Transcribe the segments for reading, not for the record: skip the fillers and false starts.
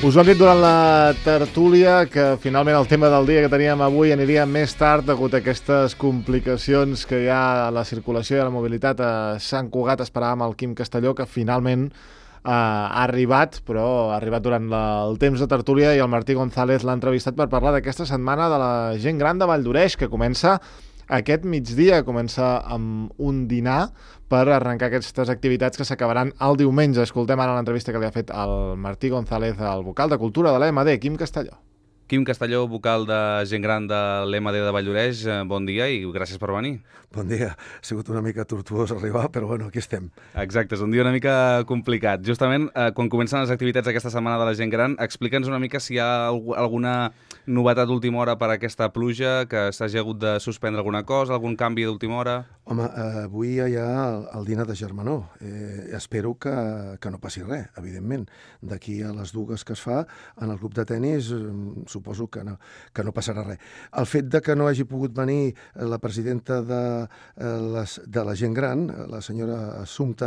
Us ho hem dit durant la tertúlia que finalment el tema del dia que teníem avui aniria més tard degut a aquestes complicacions que hi ha a la circulació i a la mobilitat a Sant Cugat. Esperàvem el Quim Castelló, que finalment ha arribat, però ha arribat durant el temps de tertúlia, i el Martí González l'ha entrevistat per parlar d'aquesta setmana de la gent gran de Valldoreix, que comença aquest migdia, comença amb un dinar per arrencar aquestes activitats que s'acabaran el diumenge. Escoltem ara l'entrevista que li ha fet el Martí González, el vocal de Cultura de l'EMD, Quim Castelló. Quim Castelló, vocal de gent gran de l'EMD de Valldoreix, bon dia i gràcies per venir. Bon dia. Ha sigut una mica tortuós arribar, però bueno, aquí estem. Exacte, és un dia una mica complicat. Justament, quan comencen les activitats aquesta setmana de la gent gran, explica'ns una mica si hi ha alguna novetat d'última hora per aquesta pluja, que s'hagi hagut de suspendre alguna cosa, algun canvi d'última hora? Home, avui hi ha el dinar de germanor. Espero que no passi res, evidentment. D'aquí a les dues que es fa, en el club de tennis, suposo que no passarà res. El fet de que no hagi pogut venir la presidenta de la gent gran, la senyora Assumpta,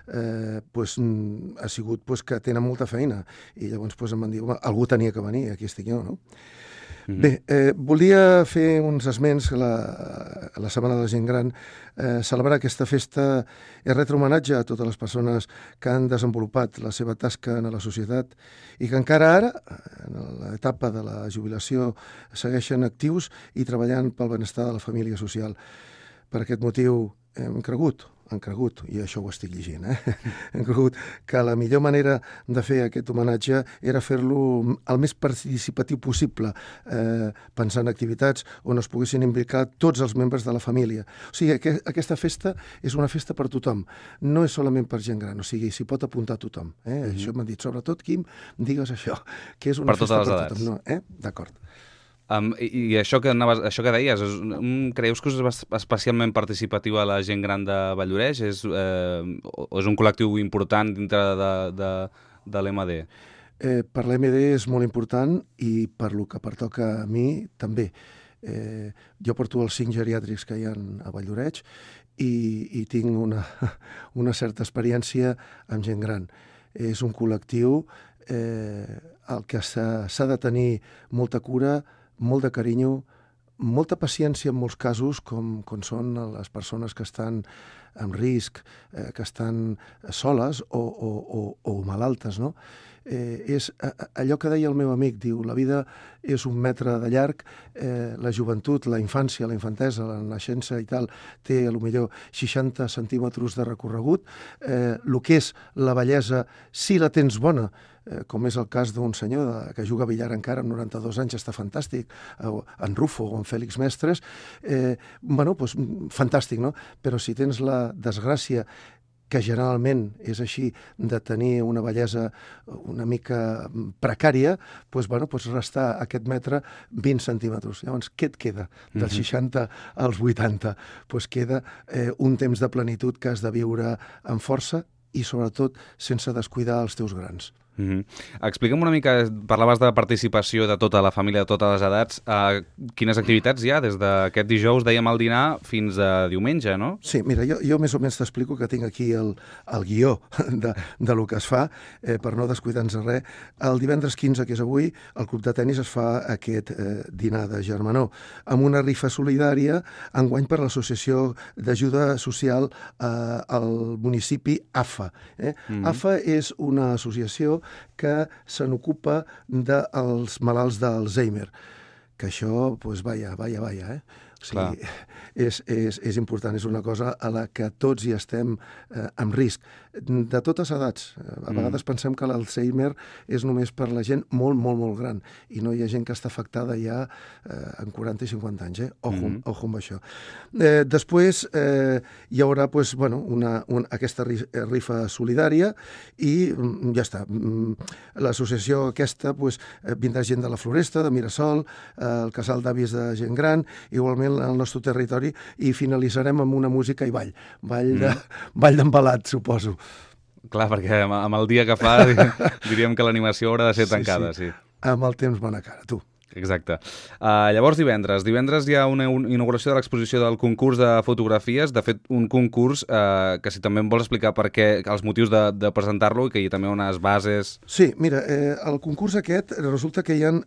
ha sigut que tenen molta feina. I llavors em van dir, algú tenia que venir, aquí estic jo, no? Bé, volia fer uns esments que la Setmana de la Gent Gran. Celebrar aquesta festa és retre homenatge a totes les persones que han desenvolupat la seva tasca en la societat i que encara ara, en l'etapa de la jubilació, segueixen actius i treballant pel benestar de la família social. Per aquest motiu hem cregut, i això ho estic llegint, hem cregut que la millor manera de fer aquest homenatge era fer-lo el més participatiu possible, pensant en activitats on es poguessin implicar tots els membres de la família. O sigui, aquesta festa és una festa per tothom, no és solament per gent gran, o sigui, s'hi pot apuntar tothom. Això m'han dit, sobretot, Quim, digues això, que és una festa per tothom. No, d'acord. I això que deies, creus que és especialment participatiu a la gent gran de Valldoreix? És un col·lectiu important dintre de l'EMD? Per l'EMD és molt important i per lo que pertoca a mi també. Jo porto els 5 geriàtrics que hi ha a Valldoreix i tinc una certa experiència amb gent gran. És un col·lectiu al que s'ha de tenir molta cura, molt de carinyo, molta paciència en molts casos, com són les persones que estan en risc, que estan soles o malaltes, no? És allò que deia el meu amic, diu, la vida és 1 metre de llarg, la joventut, la infància, la infantesa, la naixença i tal, té potser 60 centímetres de recorregut. El que és la bellesa, si la tens bona, com és el cas d'un senyor que juga a billar encara amb 92 anys, està fantàstic, en Rufo o en Fèlix Mestres, fantàstic, no? Però si tens la desgràcia, que generalment és així, de tenir una bellesa una mica precària, pots restar a aquest metre 20 centímetres. Llavors, què et queda? Dels 60 als 80. Queda un temps de plenitud que has de viure amb força i, sobretot, sense descuidar els teus grans. Explica'm una mica, parlaves de participació de tota la família, de totes les edats, quines activitats hi ha des d'aquest dijous, dèiem, al dinar, fins a diumenge, no? Sí, mira, jo més o menys t'explico que tinc aquí el guió de lo que es fa, per no descuidar-nos res. El divendres 15, que és avui, al Club de Tenis es fa aquest dinar de germanor, amb una rifa solidària, enguany per l'Associació d'Ajuda Social al municipi AFA. AFA és una associació que se n'ocupa dels malalts d'Alzheimer, que això, vaja, o sigui, és important, és una cosa a la que tots hi estem en risc, de totes edats. A vegades pensem que l'Alzheimer és només per la gent molt, molt, molt gran, i no hi ha gent que està afectada ja en 40 i 50 anys, ojo amb això. Després hi haurà aquesta rifa solidària i ja està. L'associació aquesta vindrà gent de la Floresta, de Mirasol, el casal d'avis de gent gran, igualment al nostre territori, i finalitzarem amb una música i ball d'embalat, suposo. Clar, perquè amb el dia que fa diríem que l'animació haurà de ser tancada, sí. Amb el temps bona cara, tu. Exacte. Llavors, divendres hi ha una inauguració de l'exposició del concurs de fotografies, de fet, un concurs que si també em vols explicar per què, els motius de presentar-lo i que hi ha també unes bases... Sí, mira, el concurs aquest resulta que hi ha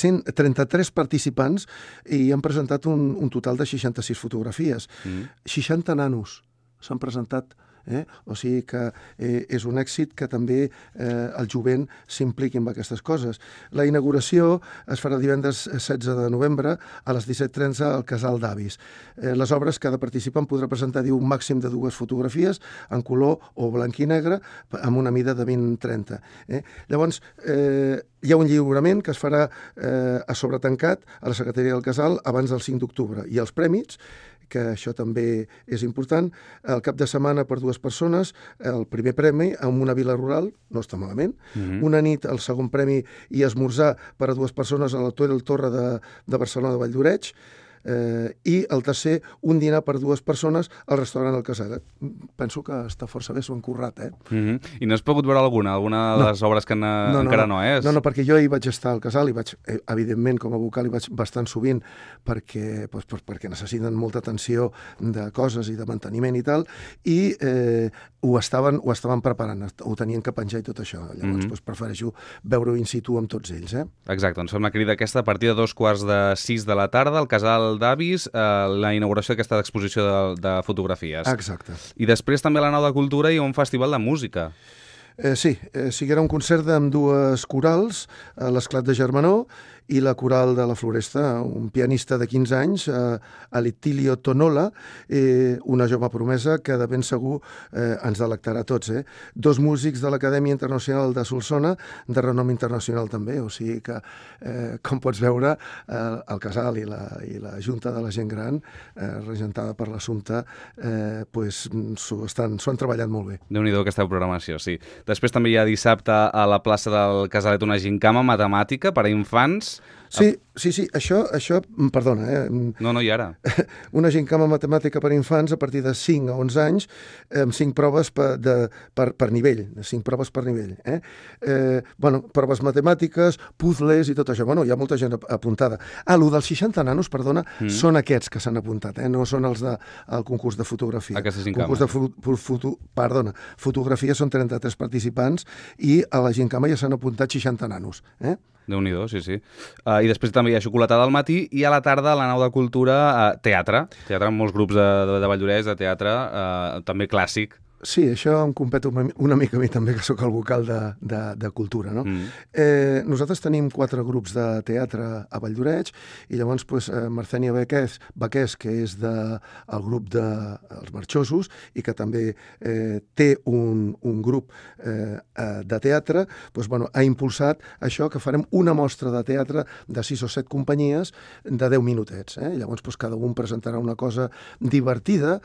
33 participants i han presentat un total de 66 fotografies. 60 nanos s'han presentat. O sigui que és un èxit que també el jovent s'impliqui en aquestes coses. La inauguració es farà divendres 16 de novembre a les 17:30 al Casal d'Avis. Les obres, cada participant podrà presentar un màxim de 2 fotografies en color o blanc i negre amb una mida de 20-30. Llavors, hi ha un lliurament que es farà a sobre tancat a la secretaria del Casal abans del 5 d'octubre i els prèmits, que això també és important, el cap de setmana per 2 persones, el primer premi amb una vila rural, no està malament, una nit el segon premi i esmorzar per a 2 persones a l'Hotel Torre de Barcelona de Valldoreix, i el tercer, un dinar per 2 persones al restaurant El Casalet. Penso que està força bé, s'ho han currat, I no has pogut veure alguna de les obres que encara no és? No, perquè jo hi vaig estar al Casal, i vaig, evidentment, com a vocal, hi vaig bastant sovint, perquè necessiten molta atenció de coses i de manteniment i tal, i ho estaven preparant, ho tenien que penjar i tot això. Llavors, prefereixo veure-ho in situ amb tots ells. Exacte, ens fem la crida aquesta a partir de 5:45 de la tarda al Casal d'Avis, la inauguració d'aquesta exposició de fotografies. Exacte. I després també a la Nau de Cultura hi ha un festival de música. Sí, hi haurà un concert amb 2 corals, l'Esclat de Germanó i la Coral de la Floresta, un pianista de 15 anys, Alitilio Tonola, una jove promesa que de ben segur ens delectarà a tots. 2 músics de l'Acadèmia Internacional de Solsona, de renom internacional també, o sigui que, com pots veure, el Casal i la Junta de la Gent Gran, regentada per l'Assumpte, s'ho han treballat molt bé. Déu-n'hi-do aquesta programació, sí. Després també hi ha dissabte a la plaça del Casalet una gincama matemàtica per a infants. Sí, això, perdona. No, i ara? Una gincama matemàtica per a infants a partir de 5 a 11 anys, amb 5 proves per nivell, 5 proves per nivell. Proves matemàtiques, puzzles i tot això. Hi ha molta gent apuntada. El dels 60 nanos, perdona, són aquests que s'han apuntat, no són els del concurs de fotografia. Aquesta gincama. Fotografia són 33 participants i a la gincama ja s'han apuntat 60 nanos. Déu-n'hi-do, sí. I després també hi ha xocolatada al matí i a la tarda a la Nau de Cultura teatre amb molts grups de Valldoreix, de teatre, també clàssic. Sí, això em compet una mica a mi també, que sóc el vocal de cultura, no? Nosaltres tenim 4 grups de teatre a Valldoreix i llavors Marcènia Baquès, que és del grup dels Marxosos i que també té un grup de teatre, ha impulsat això, que farem una mostra de teatre de 6 o 7 companyies de 10 minutets. Llavors cada un presentarà una cosa divertida,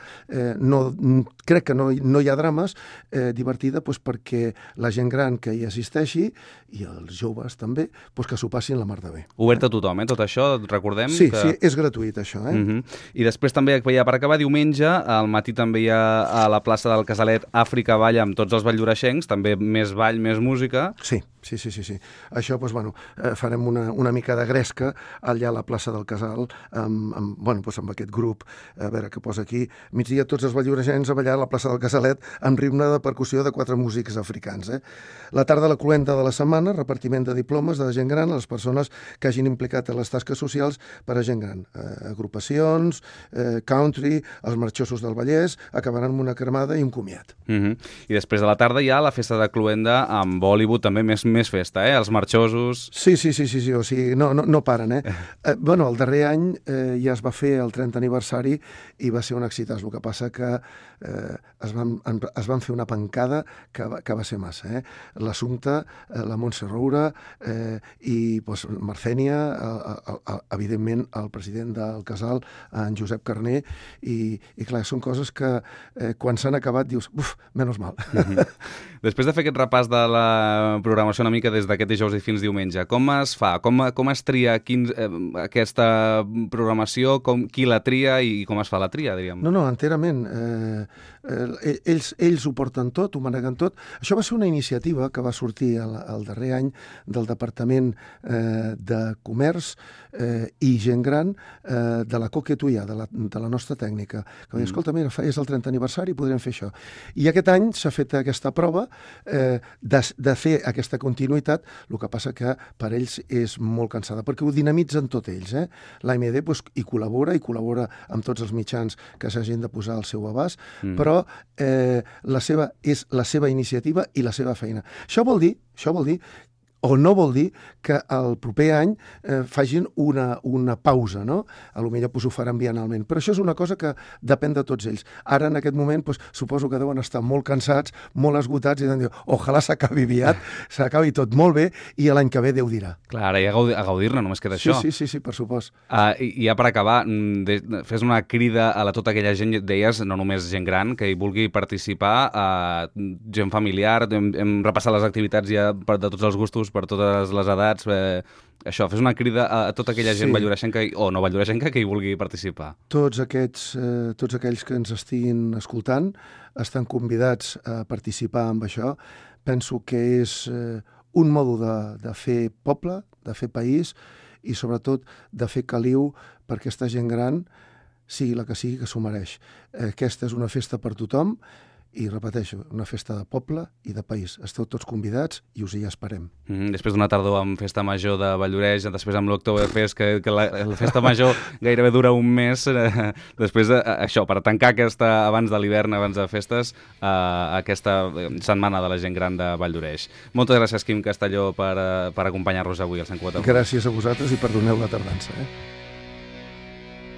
crec que no hi ha drames, divertida perquè la gent gran que hi assisteixi i els joves també, que s'ho passin la mar de bé. Obert a tothom, tot això, recordem? Sí, és gratuït això. I després també, per acabar, diumenge, al matí també hi ha a la plaça del Casalet Àfrica Ball amb tots els valldoreixencs, també més ball, més música. Sí. Això, farem una mica de gresca allà a la plaça del Casal amb aquest grup, a veure què posa aquí, migdia tots els valldoreixencs a ballar a la plaça del Casalet amb ritme de percussió de 4 músics africans. La tarda la cloenda de la setmana, repartiment de diplomes de gent gran a les persones que hagin implicat en les tasques socials per a gent gran. Agrupacions, country, els marxosos del Vallès, acabaran amb una cremada i un comiat. I després de la tarda hi ha la festa de cloenda amb Bollywood, també més festa, els marxosos... Sí, o sigui, no paren, el darrer any ja es va fer el 30 aniversari i va ser un èxit. El que passa que es van fer una pancada que va ser massa. L'Assumpte, la Montse Roura i Marcènia, evidentment el president del Casal, en Josep Carner, i clar, són coses que quan s'han acabat dius, menys mal. Després de fer aquest repàs de la programació una mica des d'aquest dijous i fins diumenge. Com es fa? Com es tria aquesta programació? Qui la tria i com es fa la tria, diríem? No, enterament. Ells ho porten tot, ho maneguen tot. Això va ser una iniciativa que va sortir el darrer any del Departament de Comerç i Gent Gran de la Coquetuia, de la nostra tècnica. Que deia, escolta, mira, és el 30 aniversari, podríem fer això. I aquest any s'ha fet aquesta prova de fer aquesta continuïtat, el que passa que per ells és molt cansada, perquè ho dinamitzen tot ells. L'AMD hi col·labora amb tots els mitjans que s'hagin de posar al seu abast, però és la seva iniciativa i la seva feina. Això vol dir o no vol dir que el proper any facin una pausa, no? A lo millor ho faran bienalment. Però això és una cosa que depèn de tots ells. Ara, en aquest moment, suposo que deuen estar molt cansats, molt esgotats, i deuen dir, ojalà s'acabi aviat, s'acabi tot molt bé, i l'any que ve Déu dirà. Clar, ara ja a gaudir-ne, només queda això. Sí, per supost. I ja per acabar, fes una crida a tota aquella gent, deies, no només gent gran, que hi vulgui participar, gent familiar, hem repassat les activitats ja de tots els gustos, per totes les edats, això, fes una crida a tota aquella gent valldoreixenca o no valldoreixenca que hi vulgui participar. Tots aquells que ens estiguin escoltant estan convidats a participar amb això. Penso que és un mode de fer poble, de fer país i sobretot de fer caliu per aquesta gent gran, sigui la que sigui, que s'ho mereix. Aquesta és una festa per tothom i, repeteixo, una festa de poble i de país. Esteu tots convidats i us hi esperem. Després d'una tardor amb Festa Major de Valldoreix, després amb l'Oktoberfest, que la Festa Major gairebé dura un mes, després això, per tancar abans de l'hivern, abans de festes, aquesta setmana de la gent gran de Valldoreix. Moltes gràcies, Quim Castelló, per acompanyar-nos avui al 104. Gràcies a vosaltres i perdoneu la tardança.